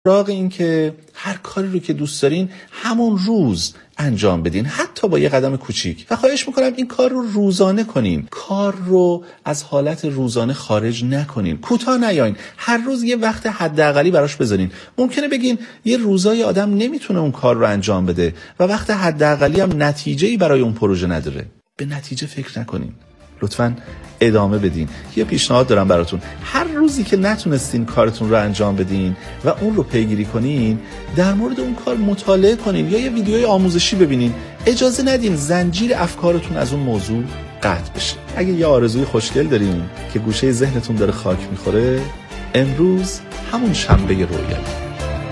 سراغ این که هر کاری رو که دوست دارین همون روز انجام بدین، حتی با یه قدم کوچیک. و خواهش میکنم این کار رو روزانه کنین. کار رو از حالت روزانه خارج نکنین. کوتاه نیاین. هر روز یه وقت حداقلی براش بذارین. ممکنه بگین یه روزای آدم نمیتونه اون کار رو انجام بده و وقت حداقلی هم نتیجه‌ای برای اون پروژه نداره. به نتیجه فکر نکنین. لطفاً ادامه بدین. یه پیشنهاد دارم براتون. هر روزی که نتونستین کارتون رو انجام بدین و اون رو پیگیری کنین، در مورد اون کار مطالعه کنین یا یه ویدیوی آموزشی ببینین. اجازه ندین زنجیر افکارتون از اون موضوع قطع بشه. اگه یه آرزوی خوشگل دارین که گوشه ذهنتون داره خاک میخوره، امروز همون شنبه رویایی.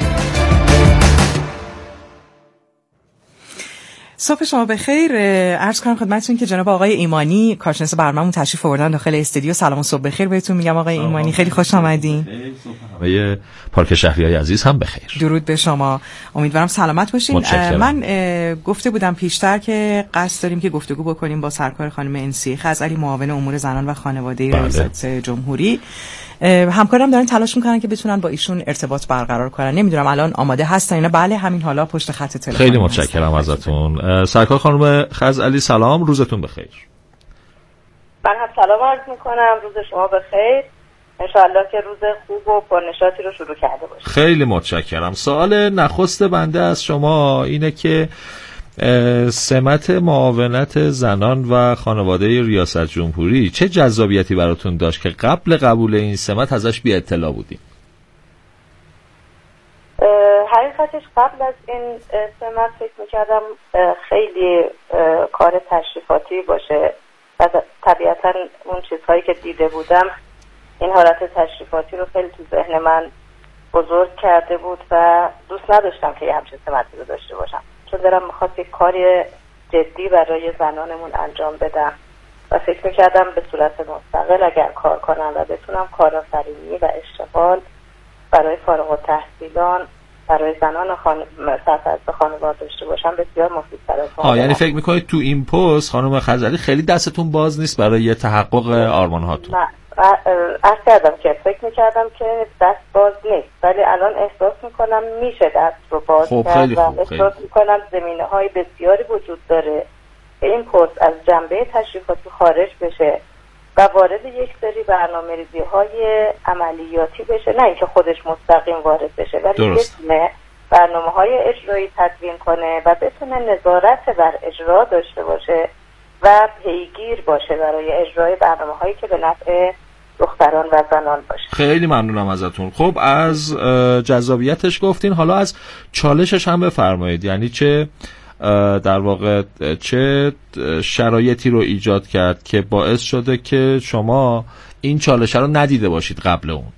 صبح شما بخیر. عرض کنم خدمتتون که جناب آقای ایمانی کارشناس برنامه‌مون تشریف آوردن داخل استودیو. سلام و صبح بخیر بهتون میگم آقای ایمانی، خیلی خوش آمدین. همه پارک شهریای عزیز هم بخیر. درود به شما، امیدوارم سلامت باشین. من گفته بودم پیشتر که قصد داریم که گفتگو بکنیم با سرکار خانم انسی خزعلی، معاون امور زنان و خانواده ریاست جمهوری. همکارم دارن تلاش میکنن که بتونن با ایشون ارتباط برقرار کنن. نمیدونم الان آماده هستن اینا؟ بله همین حالا پشت خط تلفن. خیلی متشکرم ازتون. سرکار خانم خزعلی سلام، روزتون بخیر. من هم سلام عرض میکنم، روز شما بخیر. انشاءالله که روز خوب و پرنشاطی رو شروع کرده باشید. خیلی متشکرم. سوال نخست بنده از شما اینه که سمت معاونت زنان و خانواده ریاست جمهوری چه جذابیتی براتون داشت که قبل قبول این سمت ازش بی اطلاع بودیم؟ حقیقتش قبل از این سمت فکر میکردم خیلی کار تشریفاتی باشه و طبیعتا اون چیزهایی که دیده بودم این حالت تشریفاتی رو خیلی تو ذهن من بزرگ کرده بود و دوست نداشتم که یه همچین سمتی رو داشته باشم، چون دارم میخواست یک کاری جدی برای زنانمون انجام بدم و فکر میکردم به صورت مستقل اگر کار کنم و بتونم کارآفرینی و اشتغال برای فارغ التحصیلان برای زنان سرپرست خانواده داشته باشم بسیار مفیدتر است. یعنی فکر میکنید تو این پست خانم خزعلی خیلی دستتون باز نیست برای تحقق آرمان‌هاتون؟ نه، عرض کردم که فکر میکردم که دست باز نیست، ولی الان احساس میکنم میشه دست رو باز کرد و احساس میکنم زمینه‌های بسیاری وجود داره که این پست از جنبه تشریفاتی خارج بشه و وارد یک سری برنامه‌ریزی‌های عملیاتی بشه، نه اینکه خودش مستقیم وارد بشه ولی بتونه برنامه‌های اجرایی تدوین کنه و بتونه نظارت بر اجرا داشته باشه و پیگیر باشه برای اجرای برنامه‌هایی که به نفع دختران و زنان باشه. خیلی ممنونم ازتون. خب از جذابیتش گفتین، حالا از چالشش هم بفرمایید. یعنی چه در واقع چه شرایطی رو ایجاد کرد که باعث شده که شما این چالش رو ندیده باشید قبل اون؟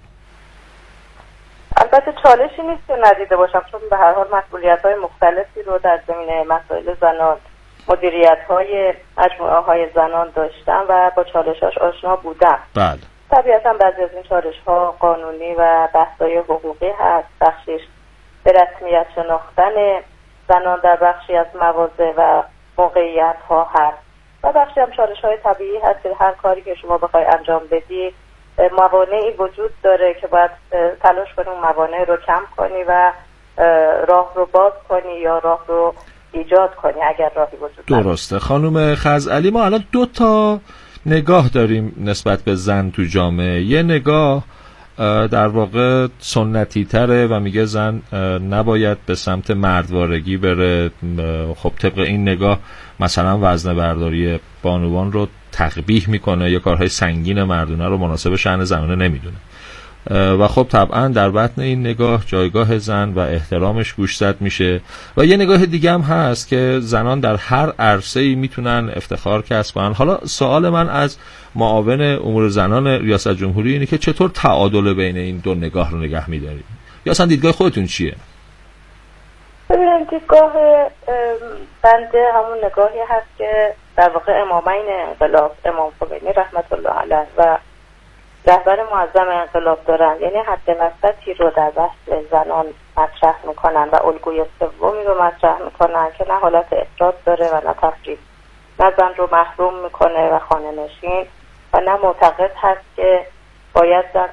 البته چالشی نیست که ندیده باشم، چون به هر حال مسئولیت‌های مختلفی رو در زمینه مسائل زنان، مدیریت‌های مجموعه‌های زنان داشتم و با چالش‌هاش آشنا بودم. بله. طبیعتاً بعضی از این چالش‌ها قانونی و بحث‌های حقوقی هست، بخشش به رسمیت شناختن زنان در بخشی از مواضع و موقعیت‌ها هست و بخشی هم چالش‌های طبیعی هست که هر کاری که شما بخوای انجام بدی موانعی وجود داره که باید تلاش کنی اون موانع رو کم کنی و راه رو باز کنی یا راه رو ایجاد کنی اگر راهی وجود داره. درسته. خانم خزعلی، ما الان 2 تا نگاه داریم نسبت به زن تو جامعه. یه نگاه در واقع سنتی تره و میگه زن نباید به سمت مردوارگی بره. خب طبق این نگاه مثلا وزنه برداری بانوان رو تقبیح میکنه یا کارهای سنگین مردونه رو مناسب شأن زنانه نمیدونه و خب طبعا در بطن این نگاه جایگاه زن و احترامش گوشزد میشه. و یه نگاه دیگه هم هست که زنان در هر عرصه‌ای میتونن افتخار کسب کنن. حالا سوال من از معاون امور زنان ریاست جمهوری اینه که چطور تعادل بین این 2 نگاه رو نگه می‌دارید؟ یا اصلا دیدگاه خودتون چیه؟ ببینید، دیدگاه بنده همون نگاهی هست که در واقع امامین انقلاب، امام خمینی رحمت الله علیه و رهبر معظم انقلاب دارن، یعنی حد نسبتی رو در بحث زنان مطرح میکنن و الگوی سومی رو مطرح میکنن که نه حالت افراط داره و نه تفریط، نه زن رو محروم میکنه و خانه نشین و نه معتقد هست که باید زن در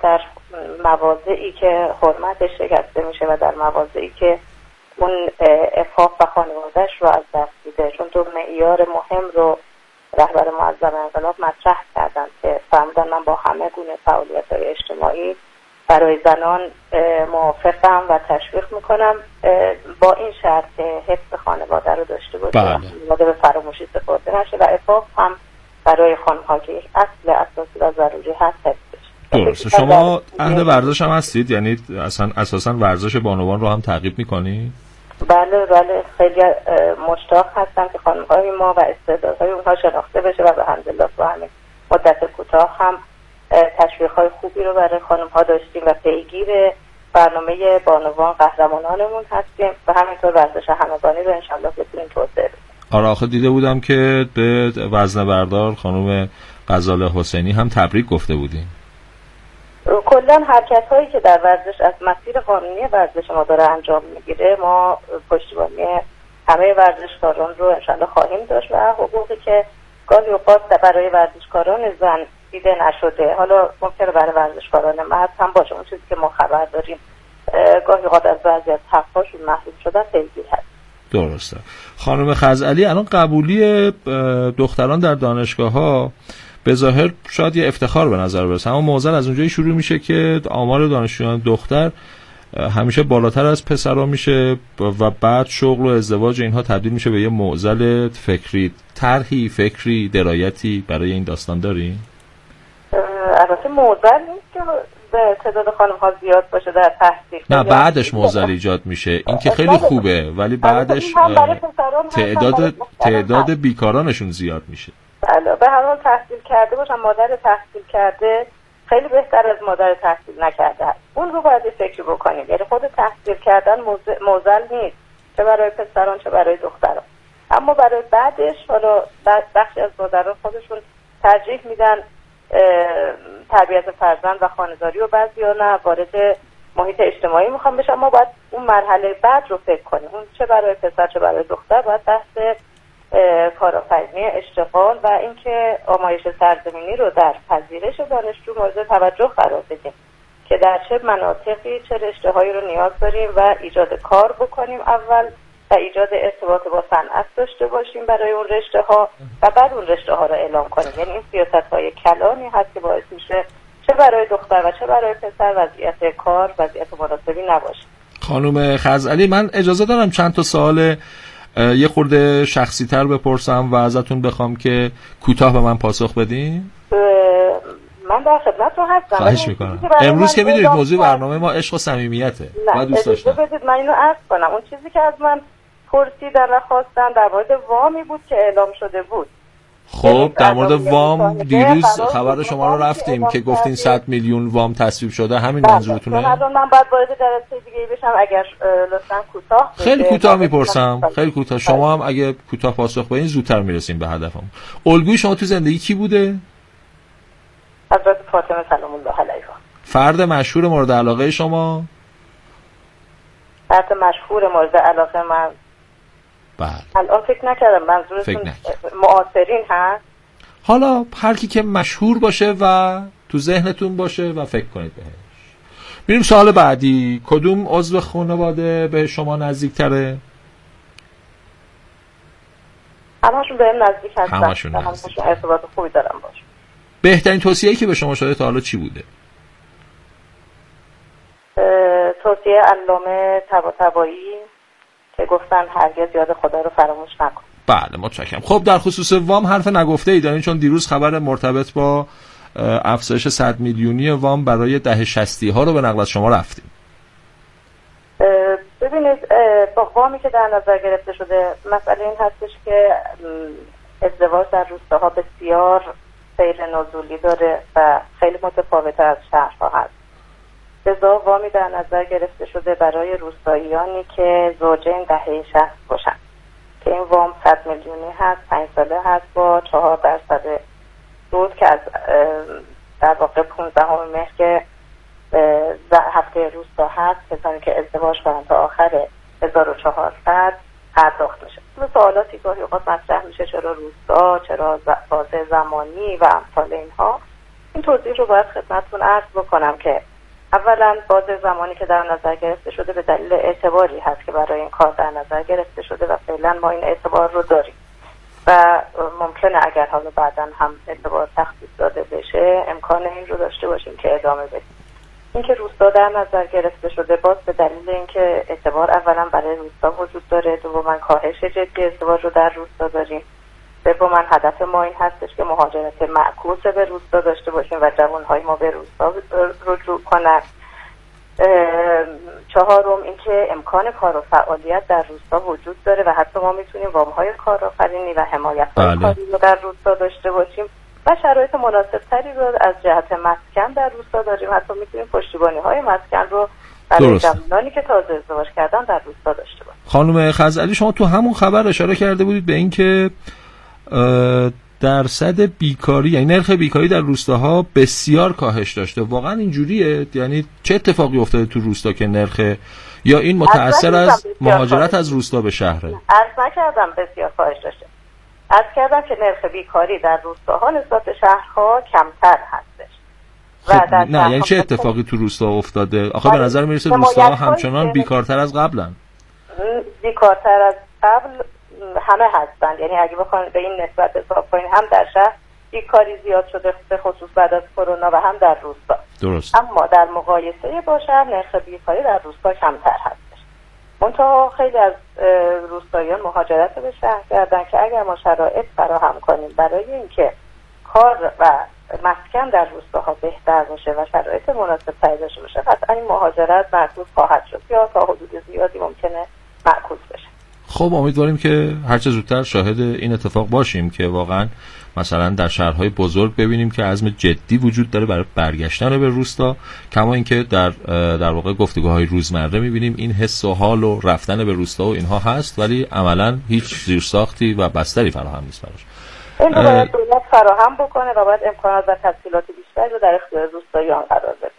مواضعی که حرمتش شکسته میشه و در مواضعی که اون عفاف و خانوادهش رو از دست میده. چون تو معیار مهم رو رهبر معظم انقلاب مطرح کردن که فرمودن من با همه گونه فعالیت‌های اجتماعی برای زنان موافقم و تشویق میکنم با این شرط که حفظ خانواده رو داشته باشه، خانواده به فراموشی سپرده نشه و عفاف هم برای خانم‌ها که یک اصل اساسی و ضروری هست حفظ بشه. درست. شما اهل ورزش هم هستید؟ یعنی اساساً ورزش بانوان رو هم تعقیب میکنی؟ بله خیلی مشتاق هستم که خانم‌های ما و استعدادهای اونها شناخته بشه و به الحمدلله تو همین مدت کوتاه هم تشویق‌های خوبی رو برای خانم‌ها داشتیم و پیگیر برنامه بانوان قهرمانانمون هستیم و همینطور ورزش همگانی رو انشالله بتونیم توسعه بدیم. آره آخه دیده بودم که به وزنه بردار خانم غزاله حسینی هم تبریک گفته بودیم. کلا حرکت‌هایی که در ورزش از مسیر قانونی ورزش ما داره انجام میگیره ما پشتیبانی همه ورزشکاران رو انشالله خواهیم داشت و حقوقی که گاهی اوقات برای ورزشکاران زن دیده نشده حالا ممکنه برای ورزشکاران مرد هم باشه، اون چیزی که ما خبر داریم گاهی اوقات از بعضی از حق‌هاشون محروم شدن پیگیر هست. درسته. خانم خزعلی الان قبولی دختران در دانشگاه‌ها به ظاهر شاید یه افتخار به نظر برسه، اما معضل از اونجایی شروع میشه که آمار دانشجویان دختر همیشه بالاتر از پسرها میشه و بعد شغل و ازدواج اینها تبدیل میشه به یه معضل فکری. طرحی فکری درایتی برای این داستان داری؟ البته معضل نیست که تعداد خانم‌ها زیاد باشه در تحصیل. نه بعدش معضل ایجاد میشه. این که خیلی خوبه ولی بعدش تعداد بیکارانشون زیاد میشه. بله به هر حال تحصیل کرده باشن، مادر تحصیل کرده خیلی بهتر از مادر تحصیل نکرده هست. اون رو باید فکر بکنیم. یعنی خود تحصیل کردن معضل نیست، چه برای پسران چه برای دختران. اما برای بعدش حالا بخشی از مادران خودشون ترجیح میدن تربیت فرزند و خانه‌داری و بعضیا نه وارد محیط اجتماعی میخوام بشن. ما باید اون مرحله بعد رو فکر کنیم، اون چه برای پسر چه برای دختر باید بحث کارآفرینی اشتغال و اینکه آمایش سرزمینی رو در پذیرش دانشجو مورد توجه قرار بدیم که در چه مناطقی چه رشته‌هایی رو نیاز داریم و ایجاد کار بکنیم اول و ایجاد ارتباط با صنعت داشته باشیم برای اون رشته‌ها و بعد اون رشته‌ها رو اعلام کنیم. یعنی این سیاست‌های کلانی هست که باعث میشه چه برای دختر و چه برای پسر وضعیت کار وضعیت مناسبی نباشه. خانم خزعلی من اجازه دارم چند تا سوال یه خورده شخصی تر بپرسم و ازتون بخوام که کوتاه به من پاسخ بدین؟ من در خدمتتون هستم. خواهش میکنم. امروز که میدونید موضوع برنامه ما عشق و صمیمیته و دوست داشتم. بدید من اینو عرض کنم. اون چیزی که از من پرسیدن و خواستن در مورد وامی بود که اعلام شده بود. خب در مورد وام دیروز خبر شما رو رفتیم که گفتین 100 میلیون وام تصویب شده، همین منظورتونه؟ الان من باید وارد جلسه دیگه بشم اگر لطفاً کوتاه. خیلی کوتاه میپرسم، خیلی کوتاه. شما هم اگه کوتاه پاسخ بدین زودتر میرسیم به هدفمون. الگوی شما تو زندگی کی بوده؟ حضرت فاطمه سلام الله علیها. فرد مشهور مورد علاقه شما؟ فرد مشهور مورد علاقه من بله. الان فکر نکردم منظورتون معاصرین هست. حالا هر کی که مشهور باشه و تو ذهنتون باشه و فکر کنید بهش. میریم سوال بعدی. کدوم عضو خانواده به شما نزدیک‌تره؟ همشون بهم نزدیک هستن. همشون ارتباط خوبی دارم باشه. بهترین توصیه‌ای که به شما شده تا حالا چی بوده؟ توصیه علامه طباطبایی که گفتن هرگز یاد خدا رو فراموش نکن. بله متشکرم. خب در خصوص وام حرف نگفته ای دارین؟ چون دیروز خبر مرتبط با افزایش 100 میلیونی وام برای دهه 60 ها رو به نقل از شما رفتیم. ببینید با وامی که در نظر گرفته شده مسئله این هستش که ازدواج در روستاها بسیار سیر نزولی داره و خیلی متفاوت از شهرها هست. لذا وامی در نظر گرفته شده برای روستاییانی که زوجین دهه 60 باشن که این وام 100 میلیونی هست، 5 ساله هست با 4% سود که از در واقع 15 مهر که هفته روستا هست کسانی که ازدواج کنن تا آخر 1400 پرداخت میشه. سوالاتی گاهی اوقات مطرح میشه چرا روستا، چرا بازه زمانی و امثال اینها. این توضیح رو باید خدمتتون عرض بکنم که اولا باز زمانی که در نظر گرفته شده به دلیل اعتباری هست که برای این کار در نظر گرفته شده و فعلا ما این اعتبار رو داریم و ممکنه اگر حالا بعداً هم اعتبار تخصیص داده بشه امکان این رو داشته باشیم که ادامه بدیم. اینکه روستا در نظر گرفته شده باز به دلیل اینکه اعتبار اولا برای روستا وجود داره، دوما کاهش جدی ازدواج رو در روستا داریم، سوما هدف ما این هستش که مهاجرت معکوس به روستا داشته باشیم و جوانهای ما به روستا رجوع کنن. چهارم اینکه امکان کار و فعالیت در روستا وجود داره و حتی ما میتونیم وامهای کارآفرینی و حمایت‌های کاری رو در روستا داشته باشیم و شرایط مناسب تری رو از جهت مسکن در روستا داریم. حتی میتونیم پشتیبانی‌های مسکن رو برای جوانانی که تازه ازدواج کردن در روستا داشته باشیم. خانم خزعلی، شما تو همون خبر اشاره کرده بودید به اینکه درصد بیکاری، یعنی نرخ بیکاری در روستاها بسیار کاهش داشته. واقعا اینجوریه؟ یعنی چه اتفاقی افتاده تو روستا که نرخ، یا این متأثر از مهاجرت از روستا به شهره؟ عرض نکردم بسیار کاهش داشته، عرض کردم که نرخ بیکاری در روستاها نسبت به شهرها کمتر هستش. خب نه، یعنی چه اتفاقی تو روستا افتاده؟ آخه به نظر میرسه روستاها همچنان بیکارتر از قبلن. بیکارتر از قبل همه هستند، یعنی اگه بخواید به این نسبت حساب کنید هم در شهر بیکاری زیاد شده به خصوص بعد از کرونا و هم در روستا. درست. اما در مقایسه با شهر نرخ بیکاری در روستا کمتر هستش. منتها خیلی از روستاییان مهاجرت به شهر کردن که اگر ما شرایط فراهم کنیم برای اینکه کار و مسکن در روستاها بهتر باشه و شرایط مناسب تری داشته باشه قطعا این مهاجرت معکوس خواهد شد یا تا حدود زیادی ممکنه معکوس بشه. خب امیدواریم که هر چه زودتر شاهد این اتفاق باشیم که واقعا مثلا در شهرهای بزرگ ببینیم که عزم جدی وجود داره برای برگشتن به روستا، کما اینکه در واقع گفتگوهای روزمره میبینیم این حس و حال و رفتن به روستا و اینها هست، ولی عملا هیچ زیرساختی و بستری فراهم نیست براش. این رو باید دولت فراهم بکنه و باید امکانات و تسهیلات بیشتری رو در اختیار روستاییان قرار بده.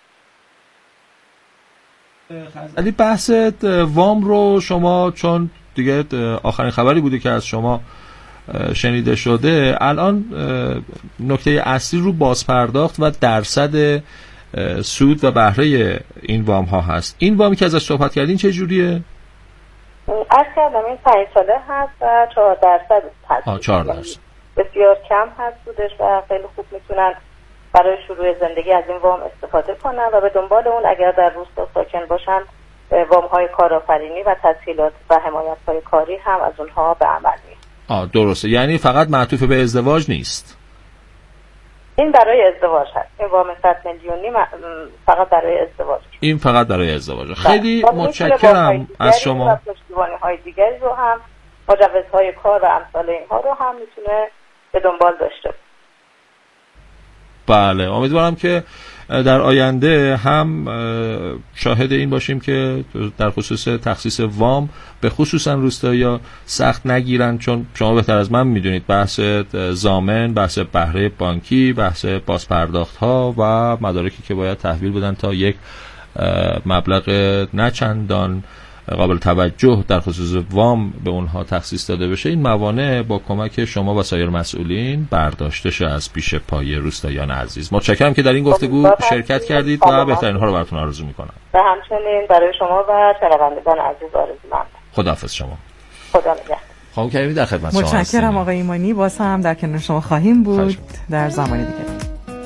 ولی بحث وام رو شما، چون دیگه آخرین خبری بوده که از شما شنیده شده، الان نکته اصلی رو بازپرداخت و درصد سود و بهره این وام ها هست. این وامی که ازش صحبت کردین چه جوریه؟ عرض کردم این 5 ساله هست و 4% هست. 4%. بسیار کم هست سودش و خیلی خوب میتونن برای شروع زندگی از این وام استفاده کنن و به دنبال اون اگر در روستا ساکن باشن وام های کارآفرینی و تسهیلات و حمایت های کاری هم از اونها به عمل میاد. درسته، یعنی فقط معطوف به ازدواج نیست. این برای ازدواج هست. این وام 100 میلیونی فقط برای ازدواج. این فقط برای ازدواج. خیلی متشکرم از شما. پشتیبانی های دیگری رو هم، مجوزهای کار و امثال اینها رو هم میتونه به دنبال داشته باشه. بله، امیدوارم که در آینده هم شاهد این باشیم که در خصوص تخصیص وام به خصوصا روستایی‌ها سخت نگیرن، چون شما بهتر از من میدونید بحث ضامن، بحث بهره بانکی، بحث بازپرداخت‌ها و مدارکی که باید تحویل بدن تا یک مبلغ نچندان قابل توجه در خصوص وام به اونها تخصیص داده بشه، این موانع با کمک شما و سایر مسئولین برداشته شه از پیش پای روستاییان عزیز. متشکرم که در این گفتگو شرکت کردید و بهترین ها رو براتون آرزو میکنم. و همچنین برای شما و شنوندگان عزیز آرزومندم. خداحافظ شما. خدا نگهدار. خانم کریمی در خدمت شما هستم. متشکرم آقای ایمانی، باز هم در کنار شما خواهیم بود در زمان دیگه.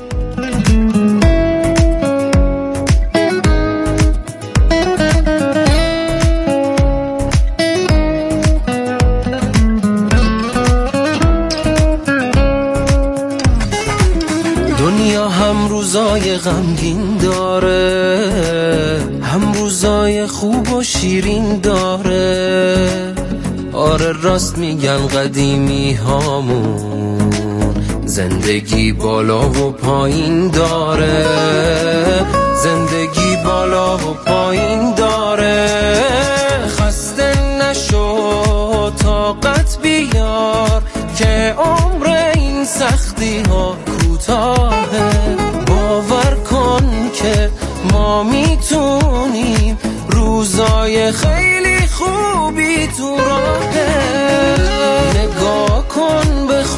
هم روزای غمگین داره، هم روزای خوب و شیرین داره. آره راست میگن قدیمی هامون، زندگی بالا و پایین داره، زندگی بالا و پایین داره. خسته نشو طاقت بیار که عمر این سختی ها کوتاهه. باور کن که ما میتونیم، روزای خیلی خوبی تو راهه. نگاه کن به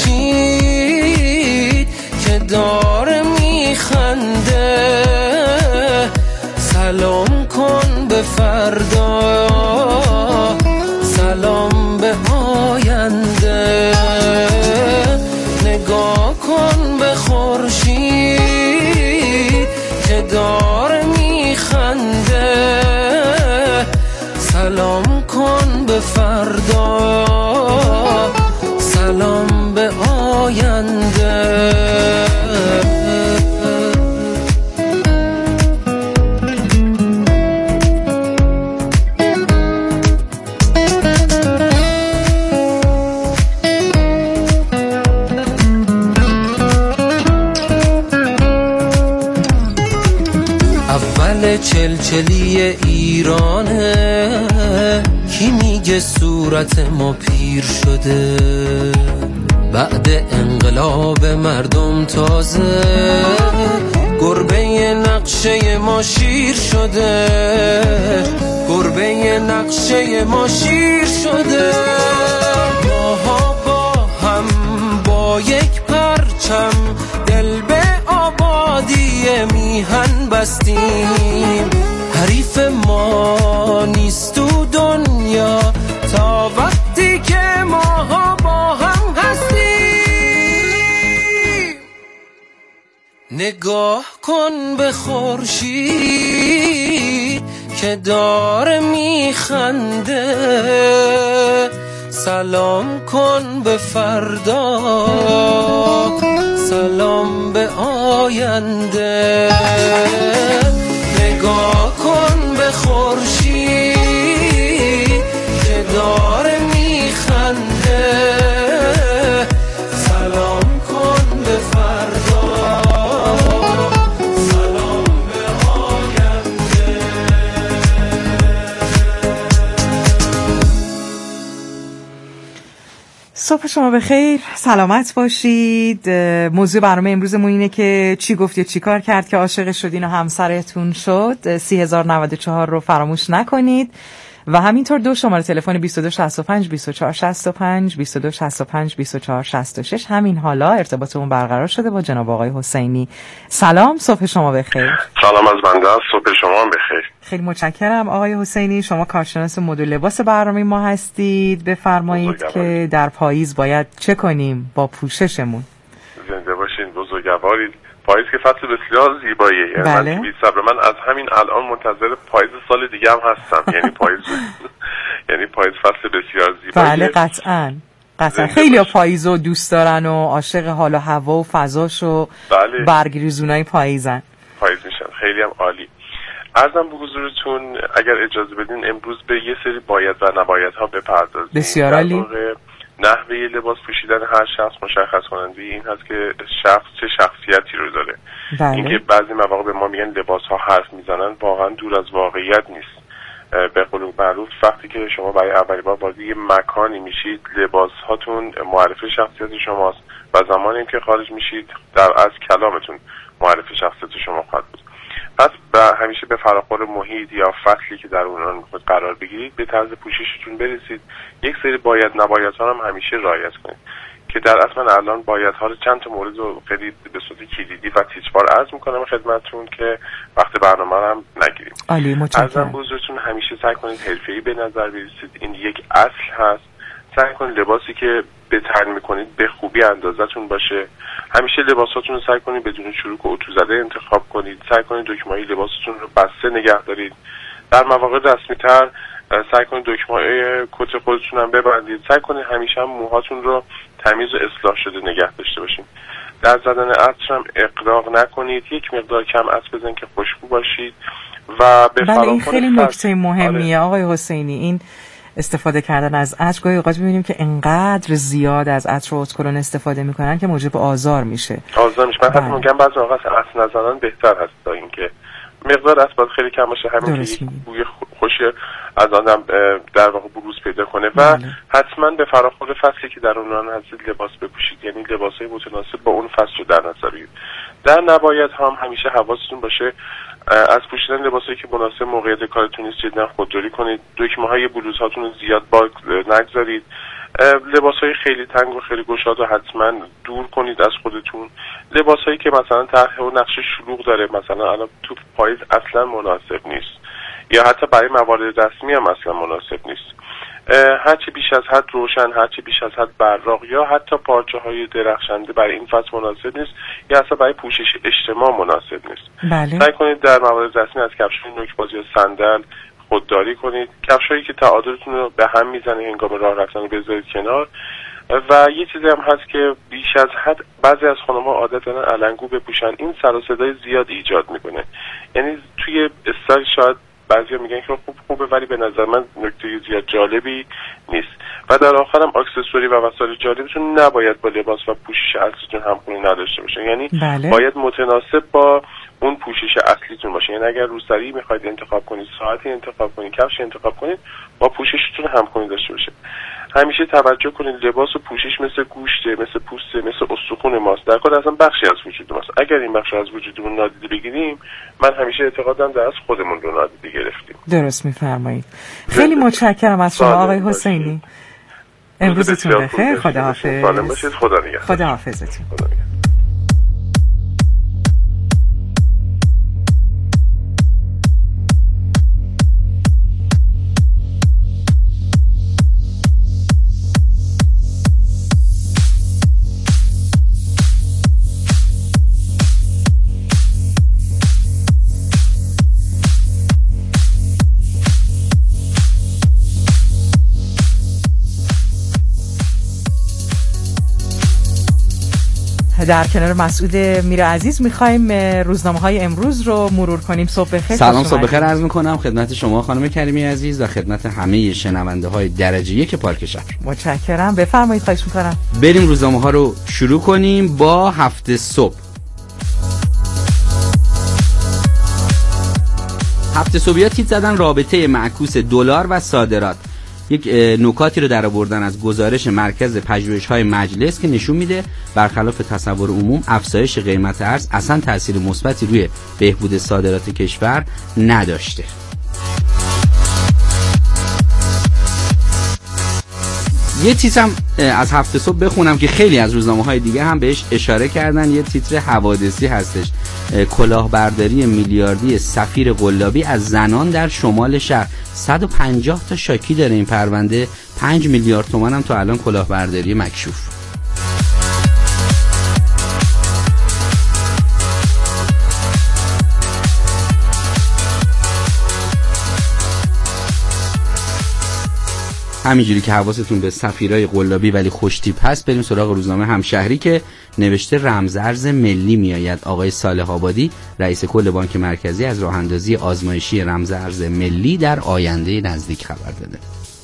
خورشید که داره میخنده، سلام کن به فردا، سلام به آینده، نگاه کن به خورشید که داره میخنده، سلام کن به فردا، سلام به آینده. چلچلی ایرانه، کی میگه صورت ما پیر شده، بعد انقلاب مردم تازه گربه نقشه ما شیر شده، گربه نقشه ما شیر شده. ماها با هم با یک پرچم دل به آبادی میهن بستیم، حریف ما نیست تو دنیا تا وقتی که ماها با هم هستیم. نگاه کن به خورشید که داره میخنده، سلام کن به فردا، سلام به آینده، نگاه کن به خورشید که داره میخنده، سلام کن به فردا، سلام به آینده. صبح شما بخیر، سلامت باشید. موضوع برنامه امروزمون اینه که چی گفت یا چی کار کرد که عاشق شدین و همسرتون شد. 30,094 رو فراموش نکنید و همینطور دو شماره تلفن 2265 2465 2265 2466. همین حالا ارتباطمون برقرار شده با جناب آقای حسینی. سلام، صبح شما بخیر. سلام از بنده است، صبح شما بخیر. خیلی متشکرم آقای حسینی. شما کارشناس مد و لباس برنامه ما هستید. بفرمایید که در پاییز باید چه کنیم با پوششمون؟ زنده باشین، بزرگوارید. پاییز که فصل بسیار زیباییه، یعنی بله. من بی‌صبر، من از همین الان منتظر پاییز سال دیگه هم هستم. یعنی پاییز یعنی پاییز فصل بسیار زیباییه. بله قطعاً خیلی پاییز رو دوست دارن و عاشق حال و هوا و فضاش و بله. برگریزونای پاییزن، پاییز میشن. خیلی هم عالی. عرضم به حضورتون اگر اجازه بدین امروز به یه سری باید و نباید ها بپردازیم. بسیار عالی. نحوه لباس پوشیدن هر شخص مشخص کننده این هست که شخص چه شخصیتی رو داره. بله. اینکه بعضی مواقع به ما میگن لباس ها حرف میزنن، واقعا دور از واقعیت نیست. به قول معروف وقتی که شما برای اولین بار وارد یه مکانی میشید، لباس هاتون معرف شخصیت شماست و زمانی که خارج میشید در از کلامتون معرف شخصیت شما خواهد بود. پس همیشه به فراخور محیط یا فصلی که در اون میخواید قرار بگیرید به طرز پوششتون برسید. یک سری باید نباید ها هم همیشه رعایت کنید که در اصل من الان باید ها رو چند تا مورد رو خیلی به صورت کلیدی و تیچبار عرض میکنم خدمتتون که وقت برنامه رو هم نگیریم. عالی، متشکرم. ازم بزرگتون همیشه سعی کنید حرفه‌ای به نظر برسید. این یک اصل هست. سعی کنید لباسی که به تن میکنید به خوبی اندازتون باشه. همیشه لباساتون رو سعی کنید بدون چروک و اتو زده انتخاب کنید. سعی کنید دکمه‌های لباستون رو بسته نگه دارید. در مواقع رسمی‌تر سعی کنید دکمه‌های کت خودتون هم ببندید. سعی کنید همیشه هم موهاتون رو تمیز و اصلاح شده نگه داشته باشید. در زدن عطر هم اغراق نکنید. یک مقدار کم عطر بزنید که خوشبو باشید و به بله این خیلی نکته مهمیه آقای حسینی. این استفاده کردن از عطر گاهی اوقات می‌بینیم که انقدر زیاد از عطر و اتکلون استفاده میکنن که موجب آزار میشه. من حتی میگم بعضی اوقات عطر نزدن بهتر هست تا اینکه مقدار عطر خیلی کم باشه، همین که بوی خوشی از آدم در واقع بروز پیدا کنه. و حتما به فراخور فصلی که در اون هستید لباس بپوشید، یعنی لباسای متناسب با اون فصل رو در نظر بگیرید. در نباید هم همیشه حواستون باشه از پوشیدن لباسایی که مناسب موقعیت کارتون نیست جدا خودداری کنید. دکمه‌های بلوزهاتون رو زیاد باز نگذارید. لباسهای خیلی تنگ و خیلی گشاد رو حتما دور کنید از خودتون. لباسهایی که مثلا طرح و نقش شلوغ داره، مثلا الان تو پاییز اصلا مناسب نیست، یا حتی برای موارد رسمی هم اصلا مناسب نیست. هرچی بیش از حد روشن، هرچی بیش از حد براق، یا حتی پارچه های درخشنده برای این فصل مناسب نیست، یا اصلا برای پوشش اجتماع مناسب نیست. بله. سعی کنید در موارد رسمی از کفش‌های نوک‌بازی و صندل خودداری کنید. کفش‌هایی که تعادلتون رو به هم میزنه هنگام راه رفتن رو بذارید کنار. و یه چیزی هم هست که بیش از حد بعضی از خانم‌ها عادت دارن علنگو بپوشن، این سر و صدای زیاد ایجاد میکنه. یعنی توی استایل شاید بعضیا میگن که خوبه ولی به نظر من نکته زیاد جالبی نیست. و در آخر هم اکسسوری و وسایل جالبتون نباید با لباس و پوشش اصلیتون همخوانی نداشته باشه. یعنی بله. باید متناسب با اون پوشش اصلیتون باشه. یعنی اگر روسری میخواید انتخاب کنید، ساعتی انتخاب کنید، کفش انتخاب کنید، با پوششتون همخوانی داشته باشه. همیشه توجه کنید لباس و پوشش مثل گوشته، مثل پوسته، مثل استخوان ماست، در کل اصلا بخشی از وجود ماست. اگر این بخش از وجودمون نادیده بگیریم، من همیشه اعتقادم در از خودمون رو نادیده گرفتیم. درست میفرمایید. خیلی متشکرم از شما آقای حسینی. امروزتون بخیر. خداحافظ. سالم باشید. خدا نگهدار. خداحافظتون. در کنار مسعود میرعزیز می‌خوایم روزنامه‌های امروز رو مرور کنیم. صبح بخیر. سلام، صبح بخیر عرض می‌کنم خدمت شما خانم کریمی عزیز و خدمت همه شنونده‌های درجه یک پارک شهر. متشکرم. بفرمایید. خواهش می‌کنم. بریم روزنامه‌ها رو شروع کنیم با هفته صبح. هفته صبحیات تیتر زدن رابطه معکوس دلار و صادرات. یک نکاتی رو در آوردن از گزارش مرکز پژوهش‌های مجلس که نشون میده برخلاف تصور عموم افزایش قیمت ارز اصلا تأثیر مثبتی روی بهبود صادرات کشور نداشته. یه تیتر هم از هفته صبح بخونم که خیلی از روزنامه‌های دیگه هم بهش اشاره کردن. یه تیتر حوادثی هستش. کلاهبرداری میلیاردی سفیر قلابی از زنان در شمال شهر. 150 تا شاکی داره این پرونده. 5 میلیارد تومان هم تا الان کلاهبرداری مکشوف. همینجوری که حواستون به سفیرای قلابی ولی خوشتیپ هست، بریم سراغ روزنامه همشهری که نوشته رمزارز ملی میآید. آقای صالح آبادی رئیس کل بانک مرکزی از راه اندازی آزمایشی رمزارز ملی در آینده نزدیک خبر داده.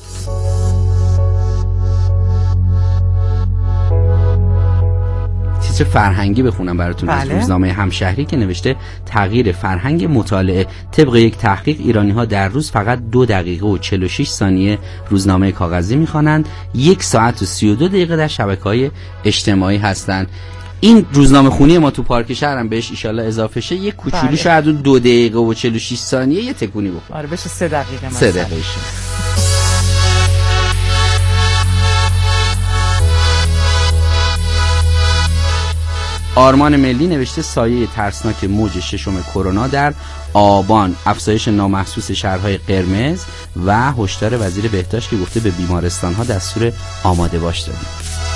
تیتر فرهنگی بخونم براتون از روزنامه همشهری که نوشته تغییر فرهنگ مطالعه. طبق یک تحقیق ایرانی‌ها در روز فقط 2 دقیقه و 46 ثانیه روزنامه کاغذی می‌خوانند، 1 ساعت و 32 دقیقه در شبکه‌های اجتماعی هستند. این روزنامه خونی ما تو پارک شهر هم بهش ان شاءالله اضافه شه، یک کوچولو شاید 2 دقیقه و 46 ثانیه یه تکونی بخوره. آره بشه 3 دقیقه مثلا. 3 دقیقه شه. آرمان ملی نوشته سایه ترسناک موج 6 کرونا در آبان، افزایش نامحسوس شهرهای قرمز و هشدار وزیر بهداشت که گفته به بیمارستان‌ها دستور آماده باش دادیم.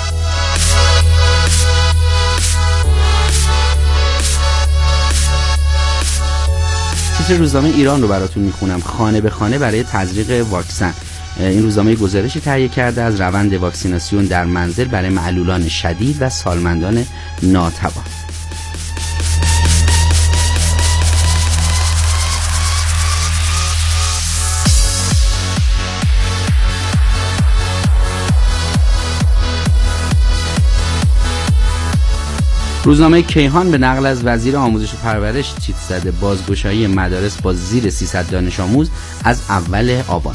تیتر روزنامه ایران رو براتون میخونم. خانه به خانه برای تزریق واکسن. این روزنامه گزارشی تهیه کرده از روند واکسیناسیون در منزل برای معلولان شدید و سالمندان ناتوان. روزنامه کیهان به نقل از وزیر آموزش و پرورش تیتر زده بازگشایی مدارس با زیر 300 دانش آموز از اول آبان.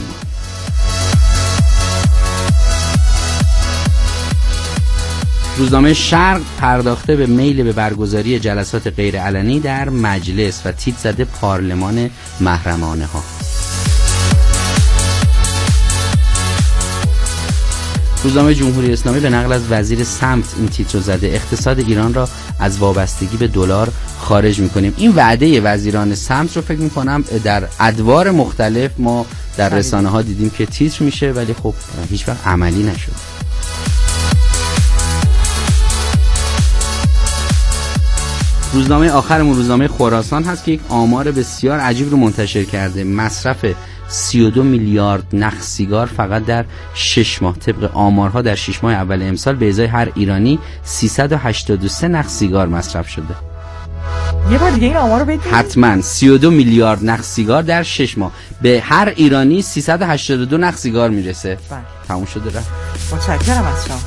روزنامه شرق پرداخته به میل به برگزاری جلسات غیرعلنی در مجلس و تیتر زده پارلمان محرمانه ها. روزنامه جمهوری اسلامی به نقل از وزیر سمت این تیتر زده: اقتصاد ایران را از وابستگی به دلار خارج می‌کنیم. این وعده وزیران سمت رو فکر می‌کنم در ادوار مختلف ما در رسانه‌ها دیدیم که تیتر میشه، ولی خب هیچ وقت عملی نشد. روزنامه آخرمون روزنامه خراسان هست که یک آمار بسیار عجیب رو منتشر کرده. مصرف 32 میلیارد نخ سیگار فقط در 6 ماه. طبق آمارها در 6 ماه اول امسال به ازای هر ایرانی 383 نخ سیگار مصرف شده. یه بار دیگه این آمارو بدید. حتما 32 میلیارد نخ سیگار در 6 ماه. به هر ایرانی 382 نخ سیگار میرسه. تموم شده رفت. متشکرم از شما.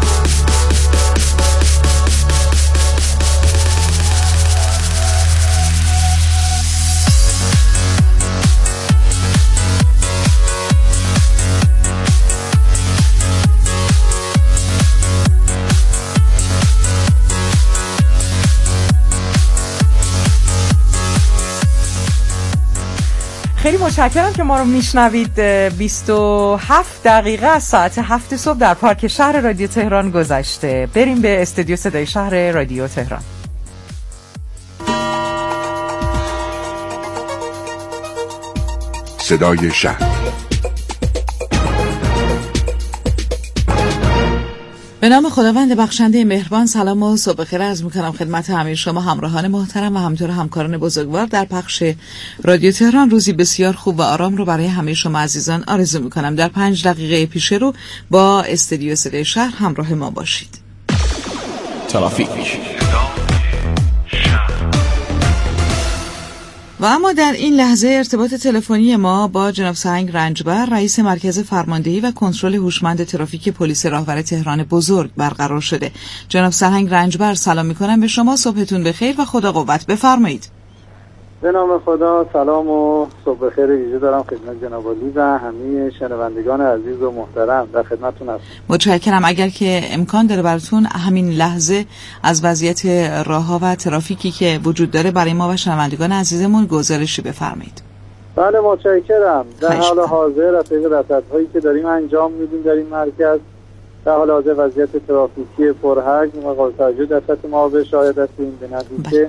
خیلی متشکرم که ما رو میشنوید. 27 دقیقه از ساعت 7 صبح در پارک شهر رادیو تهران گذشته. بریم به استودیو صدای شهر رادیو تهران. صدای شهر. به نام خداوند بخشنده مهربان، سلام و صبح بخیر عرض می‌کنم خدمت همه شما همراهان محترم و همینطور همکاران بزرگوار در پخش رادیو تهران. روزی بسیار خوب و آرام رو برای همه شما عزیزان آرزو می‌کنم. در 5 دقیقه پیش رو با استودیو صدای شهر همراه ما باشید. ترافیک. و اما در این لحظه ارتباط تلفنی ما با جناب سهنگ رنجبر، رئیس مرکز فرماندهی و کنترل هوشمند ترافیک پلیس راهور تهران بزرگ برقرار شده. جناب سهنگ رنجبر، سلام می‌کنم به شما، صبحتون بخیر و خدا قوت. بفرمایید. به نام خدا، سلام و صبح بخیر ویژه دارم خدمت جناب عالی و همه شنوندگان عزیز و محترم. در خدمتتون هستم. متشکرم. اگر که امکان داره براتون همین لحظه از وضعیت راه‌ها و ترافیکی که وجود داره برای ما و شنوندگان عزیزمون گزارشی بفرمایید. بله متشکرم. در حال حاضر از طریق رصدهایی که داریم انجام میدیم در این مرکز، در حال حاضر وضعیت ترافیکی پرحجم و قابل توجه در سطح معابر شاهد هستیم. به نتیجه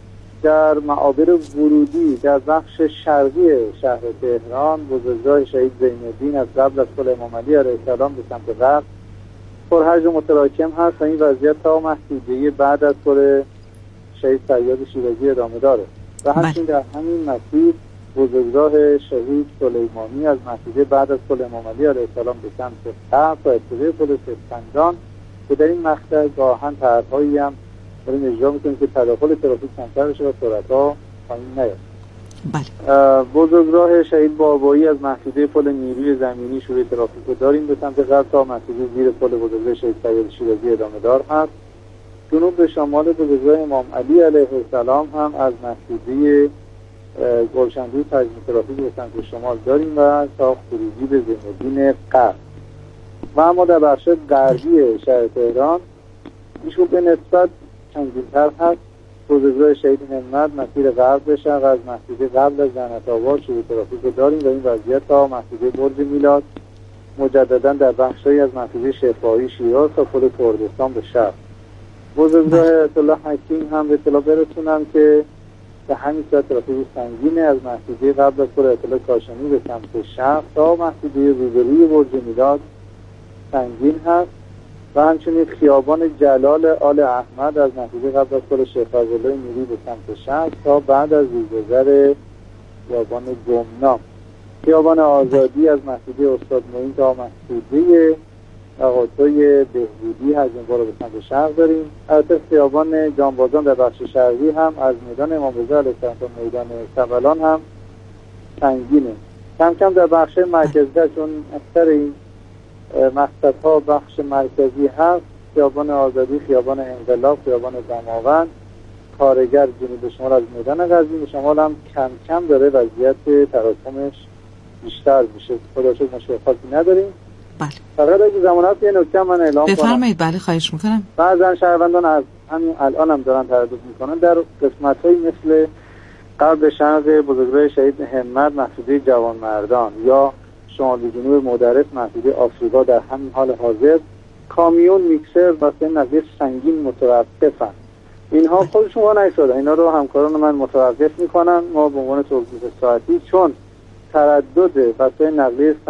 در معابر ورودی در بخش شرقی شهر تهران، بزرگراه شهید زین‌الدین از قبل از پل امام علی علیه السلام به سمت غرب پرحجم متراکم هست و این وضعیت تا محدوده بعد از پل شهید سیاد شیرازی ادامه داره و همچنین در همین مسیر بزرگراه شهید سلیمانی از محدوده بعد از پل امام علی علیه السلام به سمت غرب و ابتدای پل سپهدان که در این مقطع گاهن طرح‌هایی هم داریم اجرا میکنیم که تداخل ترافیک کمتر بشه و سرعت‌ها پایین نیاد. بله. بزرگراه شهید بابایی از محدوده پل نیروی زمینی شروع ترافیک رو داریم به سمت غرب تا محدوده زیر پل بزرگراه شهید سیاد شیرازی ادامه دار هست. جنوب به شمال بزرگراه امام علی علیه السلام هم از محدوده گلشن‌روی تجزیه ترافیک به سمت شمال داریم و تا خروجی به زین‌الدین غرب. و اما در بخش غربی شهر تهران ایشون به نسبت چندین‌تر هست. بزرگراه شهید همت مسیر غرب به شرق از محدوده قبل از جنت آباد شروع ترافیک رو داریم و این وضعیت تا محدوده برج میلاد، مجددا در بخشی از محدوده شفاهی شیراز تا پل کردستان به شرق. بزرگراه آیت الله حکیم هم به اطلاع برسونم که به همین صورت ترافیک سنگینه از محدوده قبل از پل آیت الله کاشانی به سمت شرق تا محدوده روبروی برج میلاد سنگین هست و همچنین خیابان جلال آل احمد از محدوده قبل از پل شیخ فضلالله میری به سمت شرق تا بعد از روزگذر خیابان گمنام. خیابان آزادی از محدوده استاد معین تا محدوده تقاطع بهبودی حجم‌بار رو به سمت شرق داریم. البته خیابان جانبازان در بخش شرقی هم از میدان امام رضا علیه السلام تا میدان سبلان هم سنگینه. کم کم در بخش مرکزی چون اکثر این مقصدها بخش مرکزی هست، خیابان آزادی، خیابان انقلاب، خیابان دماوند، کارگر جنوب شمال از میدان غزنی شمال هم کم کم داره وضعیت تراکمش بیشتر میشه. خدا شکر مشکل خاصی نداریم. بله. فقط اگه زمانت یه نکته من اعلام کنم. بفرمایید. بله خواهش میکنم. بعضن شهروندان از همین الان هم دارن تردد میکنن در قسمت‌هایی مثل قبل شرق بزرگراه شهید همت محدوده جوانمردان یا شمال و جنوب مدرس محدوده آفریقا در همین حال حاضر، کامیون، میکسر واسه نقلیه سنگین متوقفن. اینها خودشون وا نشدن، اینا رو همکاران من متوقف میکنن. ما به عنوان توضیح ساعتی چون تردد وسایل نقلیه